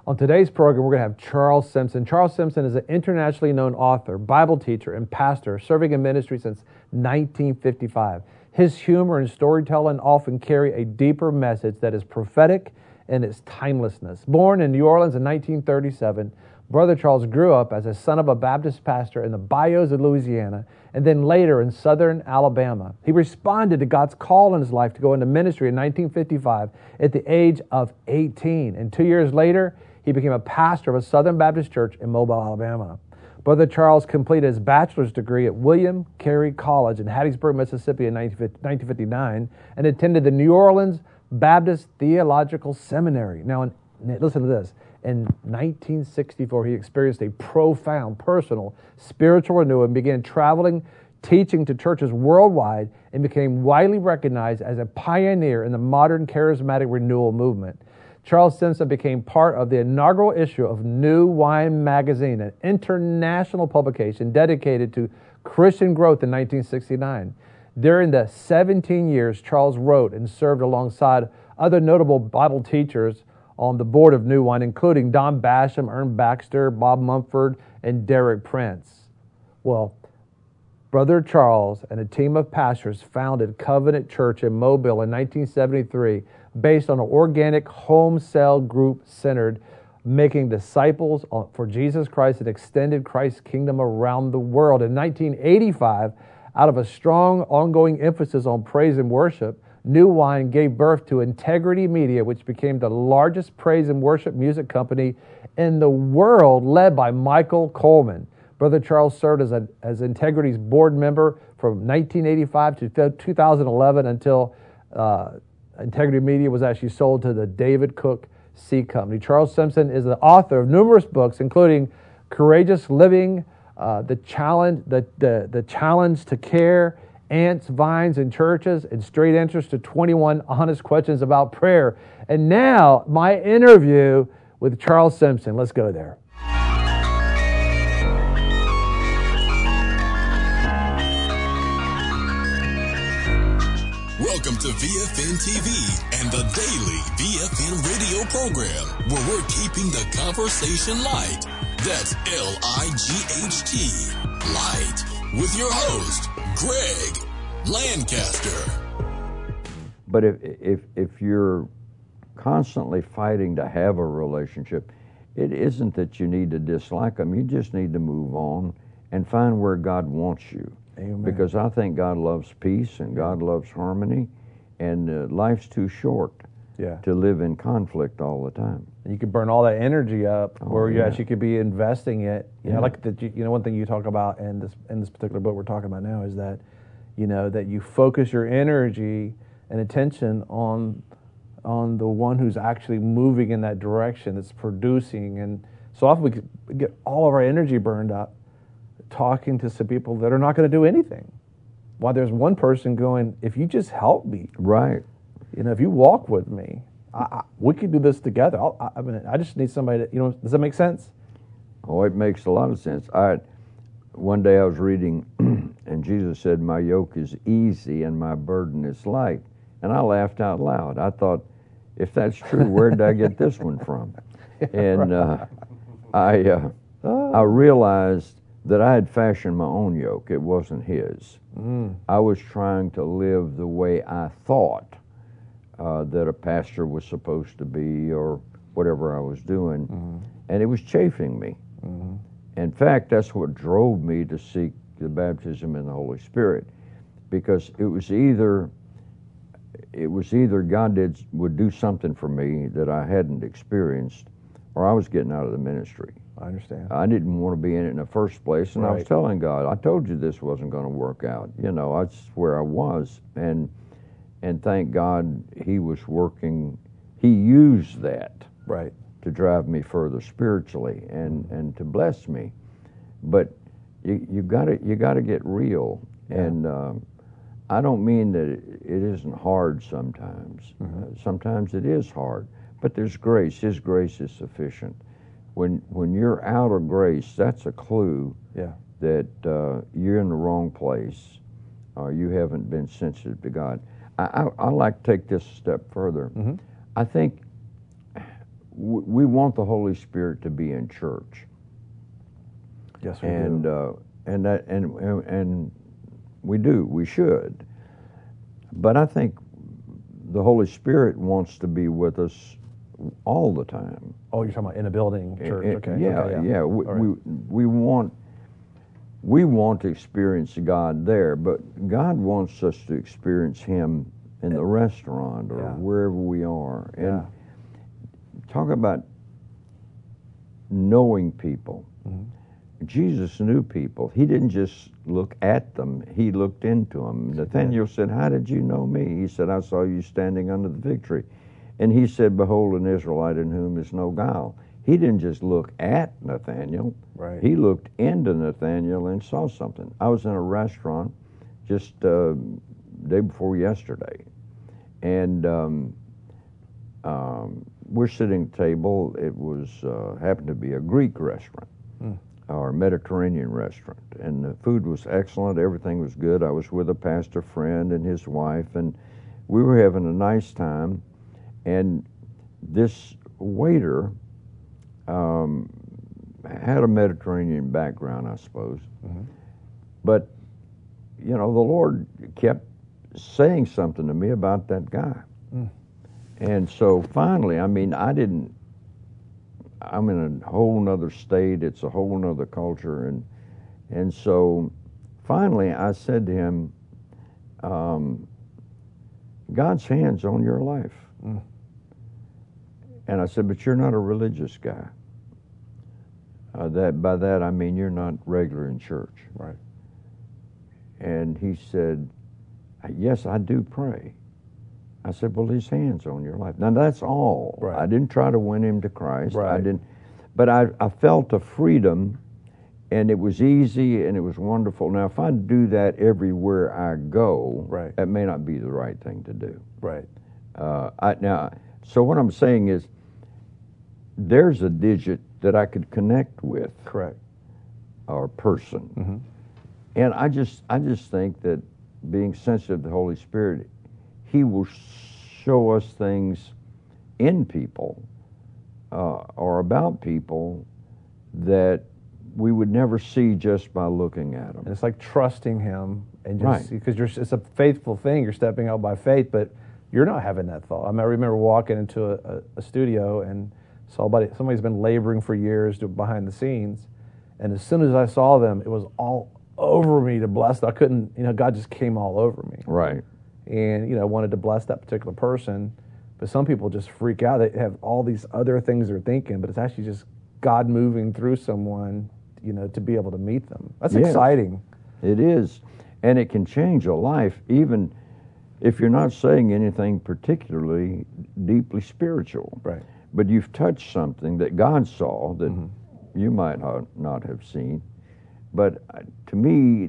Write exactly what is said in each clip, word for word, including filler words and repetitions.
On today's program, we're going to have Charles Simpson. Charles Simpson is an internationally known author, Bible teacher, and pastor, serving in ministry since nineteen fifty-five. His humor and storytelling often carry a deeper message that is prophetic in its timelessness. Born in New Orleans in nineteen thirty-seven, Brother Charles grew up as a son of a Baptist pastor in the bayous of Louisiana and then later in southern Alabama. He responded to God's call in his life to go into ministry in nineteen fifty-five at the age of eighteen. And two years later, he became a pastor of a Southern Baptist church in Mobile, Alabama. Brother Charles completed his bachelor's degree at William Carey College in Hattiesburg, Mississippi in nineteen fifty-nine and attended the New Orleans Baptist Theological Seminary. Now, in, listen to this. In nineteen sixty-four, he experienced a profound personal spiritual renewal and began traveling, teaching to churches worldwide, and became widely recognized as a pioneer in the modern charismatic renewal movement. Charles Simpson became part of the inaugural issue of New Wine Magazine, an international publication dedicated to Christian growth in nineteen sixty-nine. During the seventeen years, Charles wrote and served alongside other notable Bible teachers on the board of New Wine, including Don Basham, Ern Baxter, Bob Mumford, and Derek Prince. Well, Brother Charles and a team of pastors founded Covenant Church in Mobile in nineteen seventy-three, based on an organic home cell group centered making disciples for Jesus Christ and extended Christ's kingdom around the world. In nineteen eighty-five, out of a strong ongoing emphasis on praise and worship, New Wine gave birth to Integrity Media, which became the largest praise and worship music company in the world, led by Michael Coleman. Brother Charles served as, a, as Integrity's board member from nineteen eighty-five to two thousand eleven until uh, Integrity Media was actually sold to the David Cook Seed Company. Charles Simpson is the author of numerous books, including Courageous Living, uh, the, challenge, the, the, the Challenge to Care, Ants, Vines, and Churches, and Straight Answers to twenty-one Honest Questions About Prayer. And now, my interview with Charles Simpson. Let's go there. Welcome to V F N T V and the daily V F N radio program, where we're keeping the conversation light. That's L I G H T, light, with your host, Greg Lancaster. But if, if, if you're constantly fighting to have a relationship, it isn't that you need to dislike them. You just need to move on and find where God wants you. Amen. Because I think God loves peace and God loves harmony, and uh, life's too short yeah. to live in conflict all the time. You could burn all that energy up, Oh, where you yeah. actually could be investing it. You Yeah. know, like the, you know, one thing you talk about in this in this particular book we're talking about now is that, you know, that you focus your energy and attention on on the one who's actually moving in that direction, that's producing. And so often we could get all of our energy burned up talking to some people that are not going to do anything, while there's one person going, if you just help me, Right. you know, if you walk with me, I, I, we could do this together. I'll, I, I mean, I just need somebody to, you know, does that make sense? Oh, it makes a lot of sense. I, one day I was reading, and Jesus said, my yoke is easy and my burden is light. And I laughed out loud. I thought, if that's true, where did I get this one from? And uh, I, uh, I realized that I had fashioned my own yoke. It wasn't his. Mm. I was trying to live the way I thought uh, that a pastor was supposed to be, or whatever I was doing, Mm-hmm. and it was chafing me. Mm-hmm. In fact, that's what drove me to seek the baptism in the Holy Spirit, because it was either it was either God did would do something for me that I hadn't experienced, or I was getting out of the ministry. I understand. I didn't want to be in it in the first place, and I was Right. telling God, I told you this wasn't going to work out. You know, that's where I was, and and thank God He was working. He used that Right. to drive me further spiritually and, and to bless me. But you you got to you got to get real, Yeah. and um, I don't mean that it, it isn't hard sometimes. Mm-hmm. Uh, sometimes it is hard, but there's grace. His grace is sufficient. When when you're out of grace, that's a clue Yeah. that uh, you're in the wrong place, or you haven't been sensitive to God. I, I, I like to take this a step further. Mm-hmm. I think w- we want the Holy Spirit to be in church. Yes, we and do. Uh, and that and, and and we do. We should. But I think the Holy Spirit wants to be with us all the time. Oh, you're talking about in a building church, Uh, okay? Yeah, okay, yeah. We, All right. we we want we want to experience God there, but God wants us to experience Him in the restaurant or Yeah. wherever we are. And Yeah. talk about knowing people. Mm-hmm. Jesus knew people. He didn't just look at them, he looked into them. Nathanael said, "How did you know me?" He said, "I saw you standing under the fig tree." And he said, "Behold, an Israelite in whom is no guile." He didn't just look at Nathanael. Right. He looked into Nathanael and saw something. I was in a restaurant just uh, day before yesterday, and um, um, we're sitting at a table. It was uh, happened to be a Greek restaurant. Mm. Or Mediterranean restaurant, and the food was excellent. Everything was good. I was with a pastor friend and his wife, and we were having a nice time. And this waiter um, had a Mediterranean background, I suppose. Mm-hmm. But you know, the Lord kept saying something to me about that guy, mm. and so finally, I mean, I didn't. I'm in a whole nother state. It's a whole nother culture. And and so finally I said to him, um, God's hand's on your life. Mm. And I said, but you're not a religious guy. Uh, that by that I mean you're not regular in church. Right. And he said, yes, I do pray. I said, well, His hand's on your life. Now, that's all. Right. I didn't try to win him to Christ. Right. I didn't, but I, I felt a freedom, and it was easy, and it was wonderful. Now, if I do that everywhere I go, right. that may not be the right thing to do. Right. Uh, I, now, so what I'm saying is, there's a digit that I could connect with. Correct. Or person. Mm-hmm. And I just, I just think that being sensitive to the Holy Spirit, He will show us things in people uh, or about people that we would never see just by looking at them. And it's like trusting Him, and just Right. because you're, it's a faithful thing. You're stepping out by faith, but you're not having that thought. I, mean, I remember walking into a, a, a studio and saw somebody, somebody's been laboring for years to, behind the scenes, and as soon as I saw them, it was all over me to bless. I couldn't, you know, God just came all over me. Right. And, you know, wanted to bless that particular person. But some people just freak out. They have all these other things they're thinking, but it's actually just God moving through someone, you know, to be able to meet them. That's Yes. exciting. It is. And it can change a life, even if you're not saying anything particularly deeply spiritual. Right. But you've touched something that God saw that Mm-hmm. you might not have seen. But uh, to me,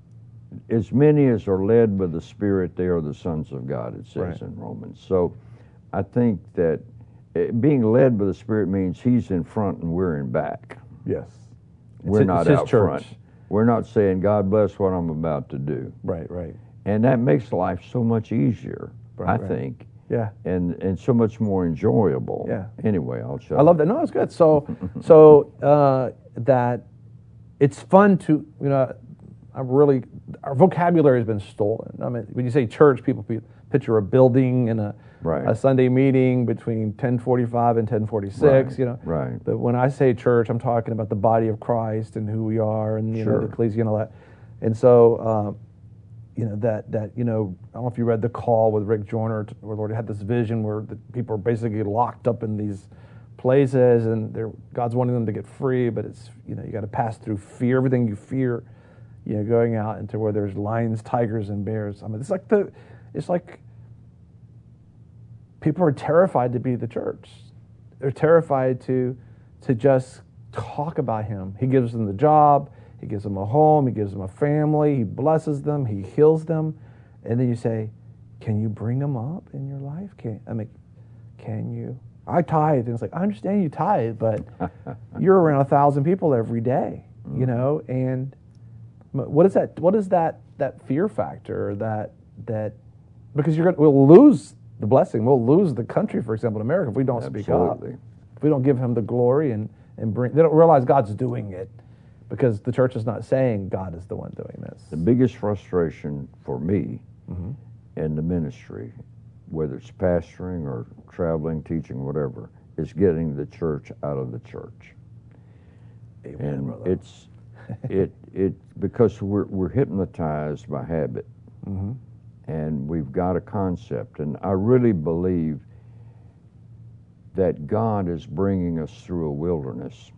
as many as are led by the Spirit, they are the sons of God, it says Right. in Romans. So I think that uh, being led by the Spirit means He's in front and we're in back. Yes. We're It's- not it's His out church. front. We're not saying, God bless what I'm about to do. Right, right. And that makes life so much easier, Right, I right. think, Yeah. and, and so much more enjoyable. Yeah. Anyway, I'll shut I love that. No, it's good. So, so uh, that it's fun to, you know, I'm really, our vocabulary has been stolen. I mean, when you say church, people pe- picture a building and a, Right. a Sunday meeting between ten forty-five and ten forty-six, Right, you know. right. But when I say church, I'm talking about the body of Christ and who we are and, you know, Sure. the ecclesia and all that. And so, uh, you know, that, that, you know, I don't know if you read The Call with Rick Joyner, t- where Lord had this vision where the people are basically locked up in these places and they're, God's wanting them to get free, but it's, you know, you got to pass through fear, everything you fear, you know, going out into where there's lions, tigers, and bears. I mean, it's like the, it's like people are terrified to be the church. They're terrified to, to just talk about Him. He gives them the job. He gives them a home. He gives them a family. He blesses them. He heals them. And then you say, can you bring them up in your life? Can I mean, can you? I tithe. And it's like, I understand you tithe, but you're around a thousand people every day, you know? And what is that? What is that, that fear factor that, that, because you're going to, we'll lose the blessing. We'll lose the country, for example, in America, if we don't speak up. Absolutely. if we don't give him the glory and, and bring, they don't realize God's doing it because the church is not saying God is the one doing this. The biggest frustration for me Mm-hmm. in the ministry, whether it's pastoring or traveling, teaching, whatever, is getting the church out of the church. Amen, And brother. it's it it because we're we're hypnotized by habit, Mm-hmm. and we've got a concept, and I really believe that God is bringing us through a wilderness.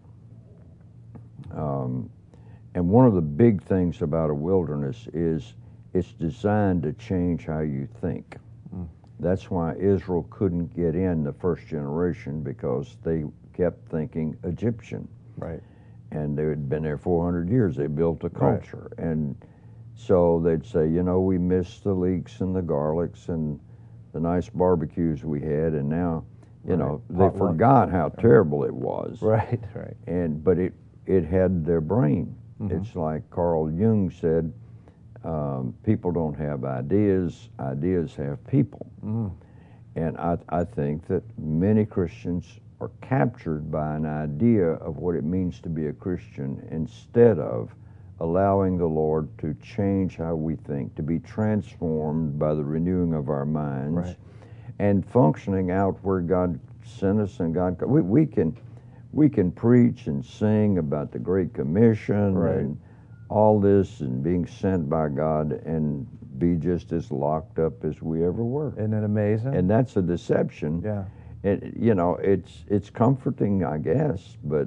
Um, and one of the big things about a wilderness is it's designed to change how you think. Mm. That's why Israel couldn't get in the first generation, because they kept thinking Egyptian. Right. And they had been there four hundred years. They built a culture. Right. And so they'd say, you know, we missed the leeks and the garlics and the nice barbecues we had, and now, you Right. know, they Hot forgot lunch. how terrible it was. Right, right. And but it it had their brain. Mm-hmm. It's like Carl Jung said, um, people don't have ideas, ideas have people. Mm. And I, I think that many Christians are captured by an idea of what it means to be a Christian, instead of allowing the Lord to change how we think, to be transformed by the renewing of our minds, Right. and functioning out where God sent us. And God, we, we can we can preach and sing about the Great Commission, Right. and all this, and being sent by God, and be just as locked up as we ever were. Isn't it amazing? And that's a deception. yeah. It, you know, it's it's comforting, I guess, but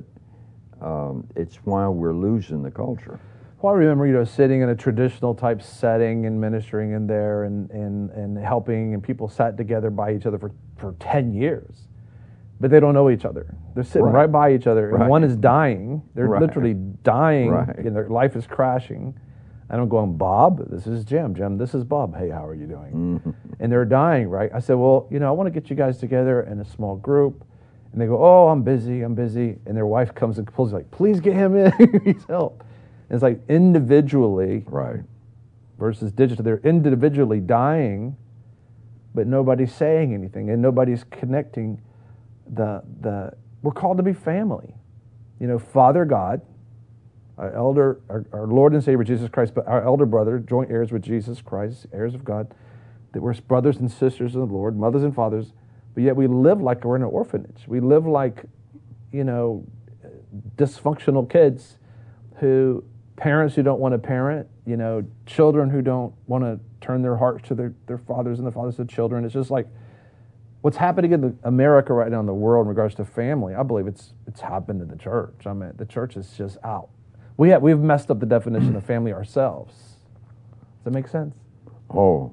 um, it's why we're losing the culture. Well, I remember, you know, sitting in a traditional type setting and ministering in there and, and, and helping, and people sat together by each other for, for ten years, but they don't know each other. They're sitting right, Right. by each other, and Right. one is dying. They're Right. literally dying, Right. and their life is crashing. And I'm going, Bob, this is Jim. Jim, this is Bob. Hey, how are you doing? Mm-hmm. And they're dying, right? I said, well, you know, I want to get you guys together in a small group. And they go, oh, I'm busy, I'm busy. And their wife comes and pulls, like, please get him in. He needs help. And it's like individually Right. versus digital. They're individually dying, but nobody's saying anything, and nobody's connecting. The the we're called to be family. You know, Father God, our elder, our, our Lord and Savior Jesus Christ, but our elder brother, joint heirs with Jesus Christ, heirs of God, that we're brothers and sisters in the Lord, mothers and fathers, but yet we live like we're in an orphanage. We live like, you know, dysfunctional kids who, parents who don't want to parent, you know, children who don't want to turn their hearts to their, their fathers, and the fathers to children. It's just like what's happening in the, America right now in the world in regards to family. I believe it's it's happened in the church. I mean, the church is just out. We have we've messed up the definition of family ourselves. Does that make sense? Oh,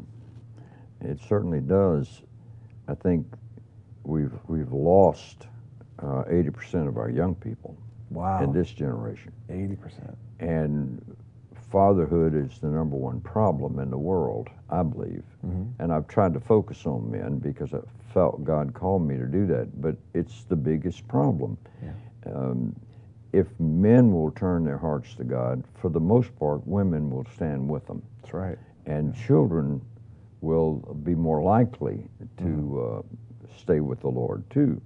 it certainly does. I think we've we've lost uh, eighty percent of our young people Wow. in this generation. eighty percent. And fatherhood is the number one problem in the world, I believe. Mm-hmm. And I've tried to focus on men because I felt God called me to do that. But it's the biggest problem. Yeah. Um, if men will turn their hearts to God, for the most part, women will stand with them. That's right. And children will be more likely to Mm-hmm. uh, stay with the Lord too.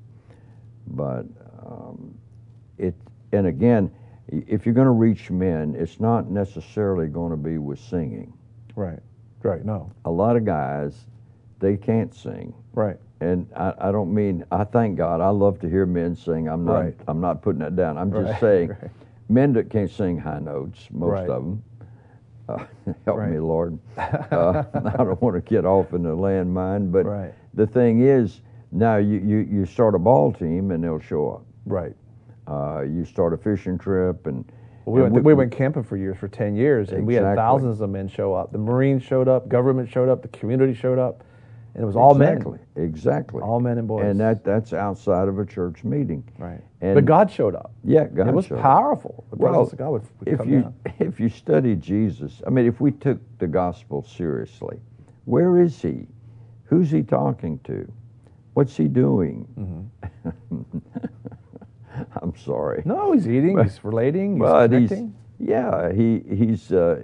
But um, it, and again, if you're going to reach men, it's not necessarily going to be with singing. Right. Right. No. A lot of guys, they can't sing. Right. And I, I don't mean, I thank God, I love to hear men sing. I'm not, Right. I'm not putting that down. I'm just Right, saying, right. men that can't sing high notes, most Right. of them, uh, help Right. me, Lord. Uh, I don't want to get off in the landmine, but Right. the thing is, now you, you, you start a ball team and they'll show up. Right. Uh, you start a fishing trip, and Well, we, and went, we went camping for years, for ten years, and we had Exactly. thousands of men show up. The Marines showed up, government showed up, the community showed up, and it was all exactly, men. exactly, All men and boys. and that that's outside of a church meeting. Right. And But God showed up. yeah, God it was showed up. powerful. The Well, presence of God would, would if come you down. if you study Jesus, I mean, if we took the gospel seriously, where is he? Who's he talking to? What's he doing? Mm-hmm. I'm sorry. No, he's eating, But- he's relating, he's But he's connecting. yeah, he he's uh,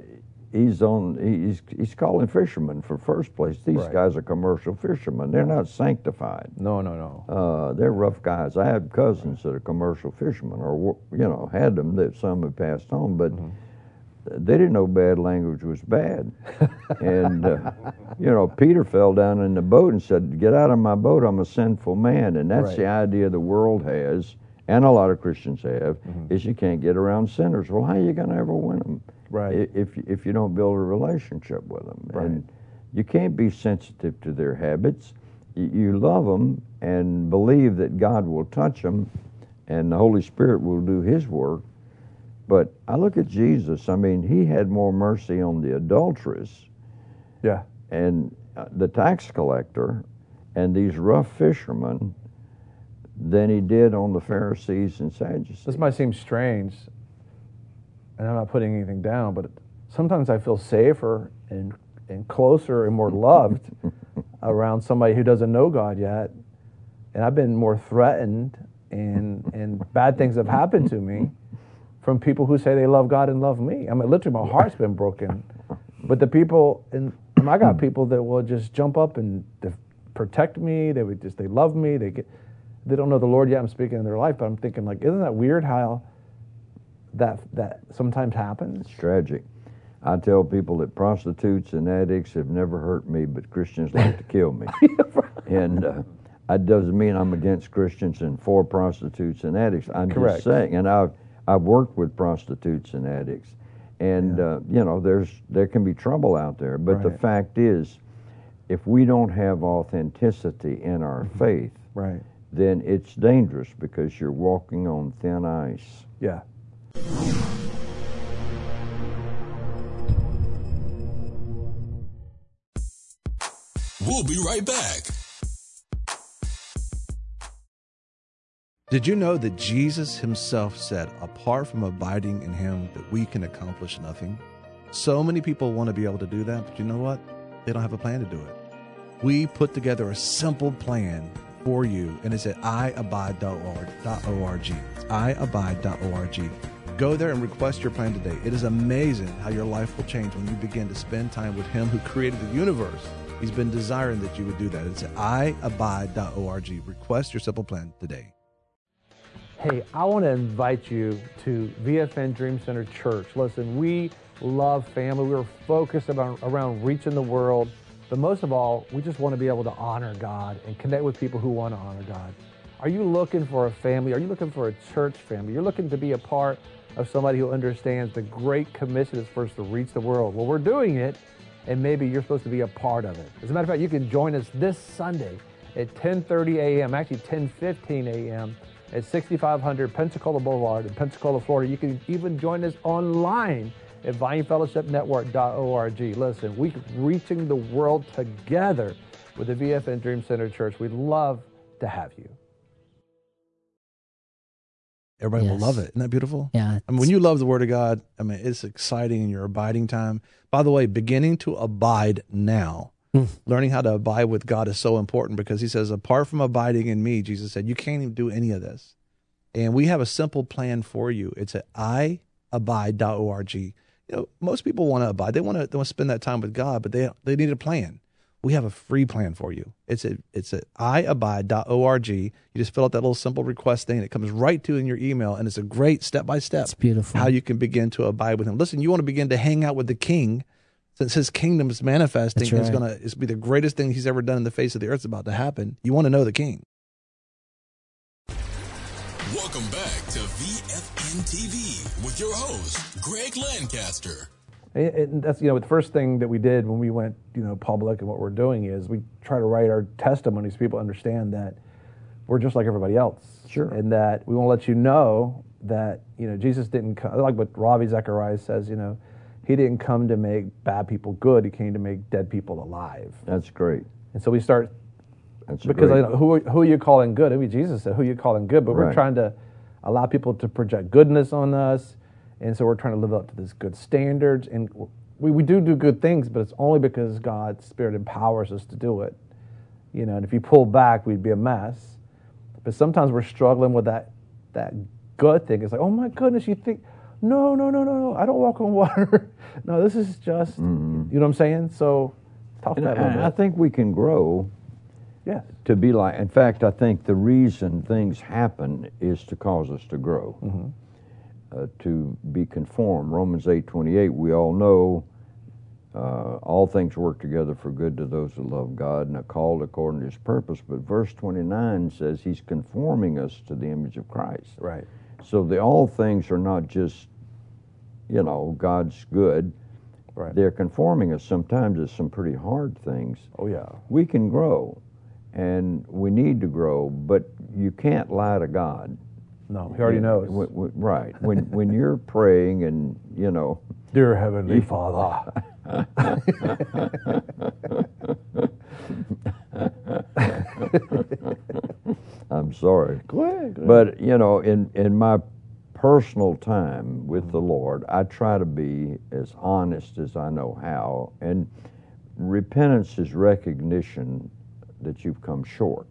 he's on. He's he's calling fishermen for first place. These Right. guys are commercial fishermen. They're not sanctified. No, no, no. Uh, they're rough guys. I have cousins that are commercial fishermen, or you know, had them. That some have passed on, but Mm-hmm. they didn't know bad language was bad. And uh, you know, Peter fell down in the boat and said, "Get out of my boat! I'm a sinful man." And that's Right. the idea the world has, and a lot of Christians have, Mm-hmm. is you can't get around sinners. Well, how are you going to ever win them? Right. If if you don't build a relationship with them, Right. and you can't be sensitive to their habits. You, you love them and believe that God will touch them, and the Holy Spirit will do His work. But I look at Jesus. I mean, He had more mercy on the adulteress Yeah. and uh, the tax collector and these rough fishermen than He did on the Pharisees and Sadducees. This might seem strange, and I'm not putting anything down, but sometimes I feel safer and and closer and more loved around somebody who doesn't know God yet. And I've been more threatened, and and bad things have happened to me from people who say they love God and love me. I mean, literally, my heart's been broken. But the people, and I got people that will just jump up and def- protect me. They would just, they love me. They get, they don't know the Lord yet. I'm speaking in their life, but I'm thinking, like, isn't that weird how that that sometimes happens? It's tragic. I tell people that prostitutes and addicts have never hurt me, but Christians like to kill me. And uh, that doesn't mean I'm against Christians and for prostitutes and addicts. I'm Correct. just saying, and I've I've worked with prostitutes and addicts, and Yeah. uh, you know, there's there can be trouble out there. But the Right. fact is, if we don't have authenticity in our faith, Right. then it's dangerous because you're walking on thin ice. Yeah. We'll be right back. Did you know that Jesus himself said, apart from abiding in him, that we can accomplish nothing? So many people want to be able to do that, but you know what? They don't have a plan to do it. We put together a simple plan for you, and it's at i abide dot org. It's i abide dot org. Go there and request your plan today. It is amazing how your life will change when you begin to spend time with him who created the universe. He's been desiring that you would do that. It's at i abide dot org. Request your simple plan today. Hey, I want to invite you to V F N Dream Center Church. Listen, we love family. We're focused about, around reaching the world. But most of all, we just want to be able to honor God and connect with people who want to honor God. Are you looking for a family? Are you looking for a church family? You're looking to be a part of somebody who understands the great commission is for us to reach the world. Well, we're doing it, and maybe you're supposed to be a part of it. As a matter of fact, you can join us this Sunday at ten thirty a.m., actually ten fifteen a.m., at sixty-five hundred Pensacola Boulevard in Pensacola, Florida. You can even join us online at vine fellowship network dot org. Listen, we're reaching the world together with the V F N Dream Center Church. We'd love to have you. Everybody will Yes. love it. Isn't that beautiful? Yeah. I mean, when you love the Word of God, I mean, it's exciting in your abiding time. By the way, beginning to abide now. Learning how to abide with God is so important because he says, apart from abiding in me, Jesus said, you can't even do any of this. And we have a simple plan for you. It's at i abide dot org. You know, most people want to abide. They want to, they want to spend that time with God, but they they need a plan. We have a free plan for you. It's at, it's at i abide dot org. You just fill out that little simple request thing. It comes right to in your email, and it's a great step-by-step It's beautiful. how you can begin to abide with him. Listen, you want to begin to hang out with the King since his kingdom is manifesting. That's It's right. going to be the greatest thing he's ever done in the face of the earth. It's about to happen. You want to know the King. Welcome back to V F N T V with your host, Greg Lancaster. And and that's, you know, the first thing that we did when we went, you know, public and what we're doing is we try to write our testimonies so people understand that we're just like everybody else. Sure. And that we want to let you know that, you know, Jesus didn't come, like what Ravi Zacharias says, you know, he didn't come to make bad people good. He came to make dead people alive. That's great. And so we start, That's because great. you know, who, who are you calling good? I mean, Jesus said, who are you calling good? But we're Right. trying to allow people to project goodness on us. And so we're trying to live up to this good standards. And we, we do do good things, but it's only because God's Spirit empowers us to do it. You know, and if you pull back, we'd be a mess. But sometimes we're struggling with that that good thing. It's like, oh my goodness, you think no, no, no, no, no, I don't walk on water. No, this is just, Mhm. you know what I'm saying? So talk And about that a I, little I bit. think we can grow Yes. to be like, in fact, I think the reason things happen is to cause us to grow, Mm-hmm. uh, to be conformed. Romans eight twenty-eight, we all know uh, all things work together for good to those who love God and are called according to his purpose. But verse twenty-nine says he's conforming us to the image of Christ. Right. So the all things are not just, you know, God's good. Right. They're conforming us sometimes to some pretty hard things. Oh, yeah. We can grow, and we need to grow, but you can't lie to God. No, he already You- knows. w- w- right. When when you're praying and, you know, Dear Heavenly Father. I'm sorry. Go ahead. Go ahead. But, you know, in, in my personal time with the Lord, I try to be as honest as I know how. And repentance is recognition that you've come short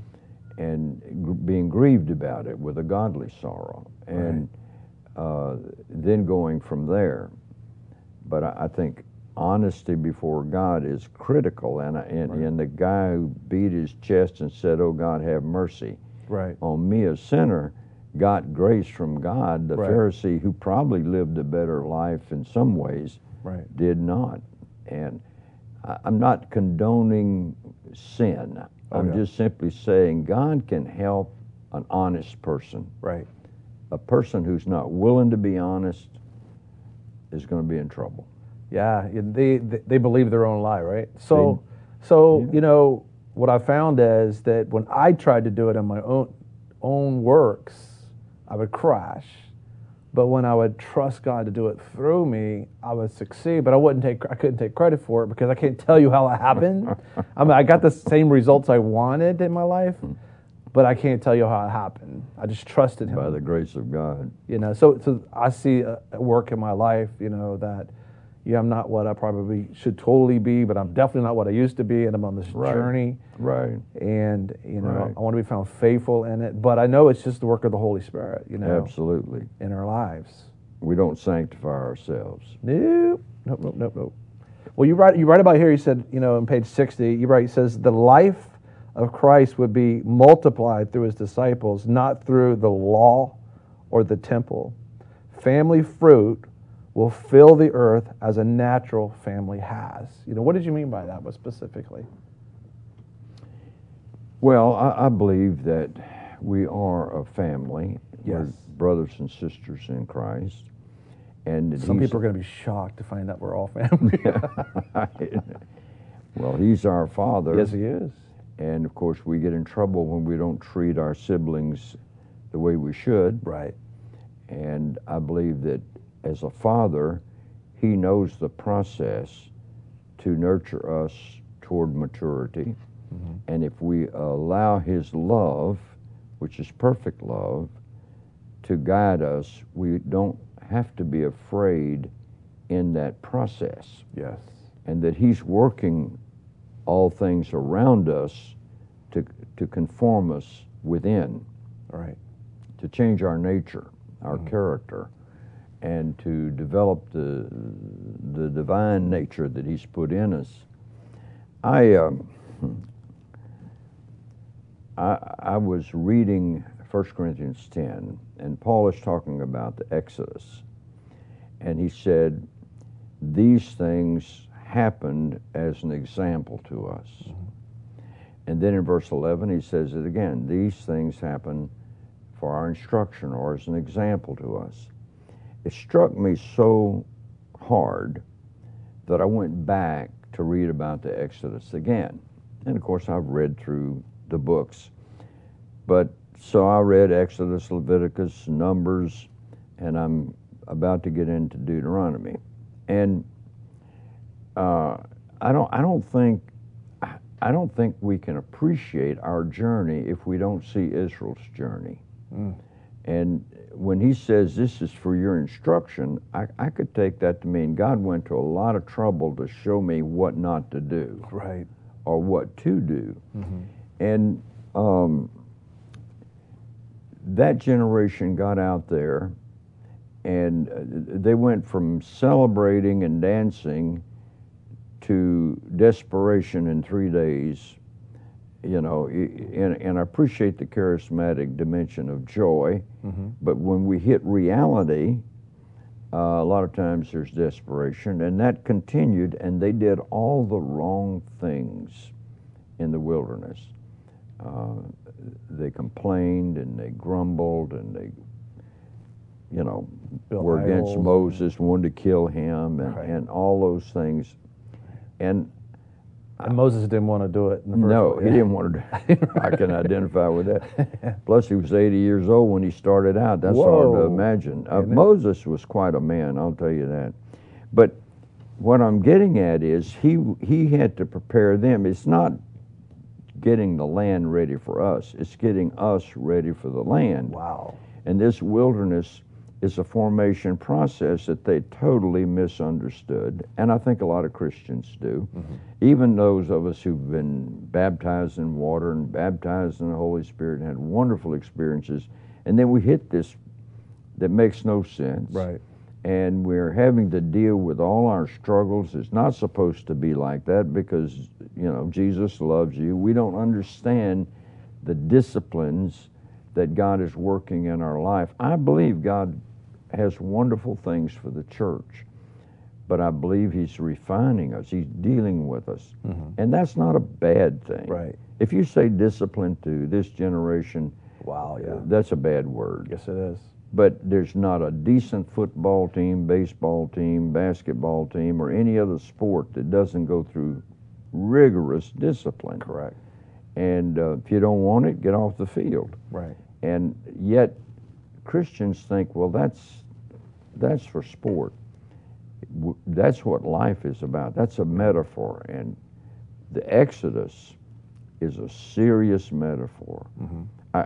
and gr- being grieved about it with a godly sorrow. And uh, then going from there. But I, I think honesty before God is critical. And, I, and, Right. and the guy who beat his chest and said, "Oh, God, have mercy Right. on me, a sinner," got grace from God. The Right. Pharisee, who probably lived a better life in some ways, Right. did not. And I- I'm not condoning sin. Oh, I'm yeah. just simply saying God can help an honest person. Right. A person who's not willing to be honest is going to be in trouble. Yeah, they they they believe their own lie, right? So, They- so yeah. you know what I found is that when I tried to do it on my own own works, I would crash. But when I would trust God to do it through me, I would succeed. But I wouldn't take I couldn't take credit for it because I can't tell you how it happened. I mean, I got the same results I wanted in my life, but I can't tell you how it happened. I just trusted Him. By the grace of God. You know, so so I see a a work in my life, you know, that yeah, I'm not what I probably should totally be, but I'm definitely not what I used to be, and I'm on this Right. journey, Right. and you know, Right. I want to be found faithful in it. But I know it's just the work of the Holy Spirit, you know, Absolutely. in our lives. We don't sanctify ourselves. Nope, nope, nope, nope, nope. Well, you write you write about here. You said, you know, in page sixty, you write. It says the life of Christ would be multiplied through His disciples, not through the law or the temple. Family fruit will fill the earth as a natural family has. You know, what did you mean by that? What specifically? Well, I, I believe that we are a family. We're Yes. brothers and sisters in Christ. And that Some he's- people are going to be shocked to find out we're all family. Well, He's our Father. Yes, He is. And of course, we get in trouble when we don't treat our siblings the way we should. Right. And I believe that as a father, He knows the process to nurture us toward maturity. Mm-hmm. And if we allow His love, which is perfect love, to guide us, we don't have to be afraid in that process. Yes. And that He's working all things around us to, to conform us within, All right. to change our nature, our Mm-hmm. character, and to develop the, the divine nature that He's put in us. I, um, I, I was reading First Corinthians ten, and Paul is talking about the Exodus. And he said, these things happened as an example to us. And then in verse eleven, he says it again, these things happen for our instruction or as an example to us. It struck me so hard that I went back to read about the Exodus again. And of course, I've read through the books. But so I read Exodus, Leviticus, Numbers, and I'm about to get into Deuteronomy. And uh, I don't I don't think I don't think we can appreciate our journey if we don't see Israel's journey. Mm. And when he says this is for your instruction, I, I could take that to mean God went to a lot of trouble to show me what not to do Right. or what to do. Mm-hmm. And um, that generation got out there and they went from celebrating and dancing to desperation in three days. You know, and, and I appreciate the charismatic dimension of joy, mm-hmm. but when we hit reality, uh, a lot of times there's desperation, and that continued, and they did all the wrong things in the wilderness. Uh, they complained, and they grumbled, and they, you know, Built were against Moses, wanted to kill him, and, right. and all those things. And And Moses didn't want to do it in the first No, way. he didn't want to do it. I can identify with that. Plus, he was eighty years old when he started out. That's Whoa. hard to imagine. Uh, Moses was quite a man, I'll tell you that. But what I'm getting at is he he had to prepare them. It's not getting the land ready for us. It's getting us ready for the land. Wow. And this wilderness is a formation process that they totally misunderstood, and I think a lot of Christians do. Mm-hmm. Even those of us who've been baptized in water and baptized in the Holy Spirit and had wonderful experiences, and then we hit this that makes no sense. Right. And we're having to deal with all our struggles. It's not supposed to be like that because, you know, Jesus loves you. We don't understand the disciplines that God is working in our life. I believe God has wonderful things for the church, but I believe He's refining us. He's dealing with us. Mm-hmm. And that's not a bad thing. Right. If you say discipline to this generation, wow, yeah, that's a bad word. Yes, it is. But there's not a decent football team, baseball team, basketball team, or any other sport that doesn't go through rigorous discipline. Correct. And uh, if you don't want it, get off the field. Right. And yet, Christians think, well, that's that's for sport. That's what life is about. That's a metaphor. And the Exodus is a serious metaphor. Mm-hmm. I,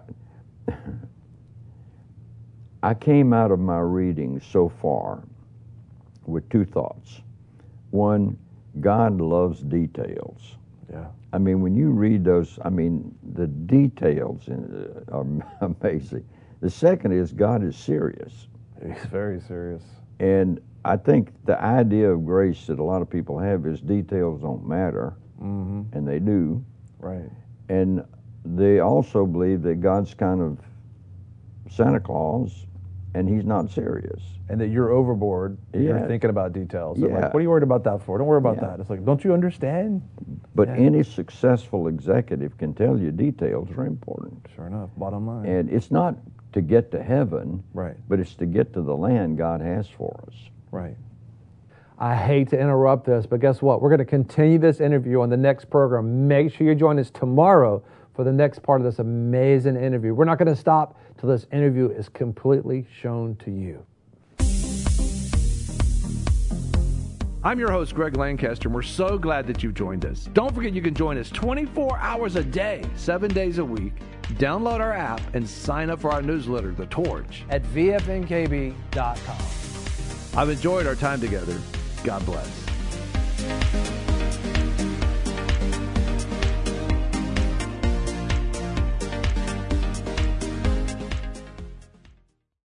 I came out of my reading so far with two thoughts. One, God loves details. Yeah. I mean, when you read those, I mean, the details in, uh, are amazing. The second is God is serious. He's very serious. And I think the idea of grace that a lot of people have is details don't matter, mm-hmm. and they do. Right. And they also believe that God's kind of Santa Claus, and He's not serious. And that you're overboard if yeah. you're thinking about details. Yeah. Like, what are you worried about that for? Don't worry about yeah. that. It's like, don't you understand? But yeah. any successful executive can tell you details are important. Sure enough, bottom line. And it's not to get to heaven, right? But it's to get to the land God has for us. Right. I hate to interrupt this, but guess what? We're going to continue this interview on the next program. Make sure you join us tomorrow for the next part of this amazing interview. We're not going to stop till this interview is completely shown to you. I'm your host, Greg Lancaster, and we're so glad that you've joined us. Don't forget you can join us twenty-four hours a day, seven days a week. Download our app and sign up for our newsletter, The Torch, at V F N K B dot com. I've enjoyed our time together. God bless.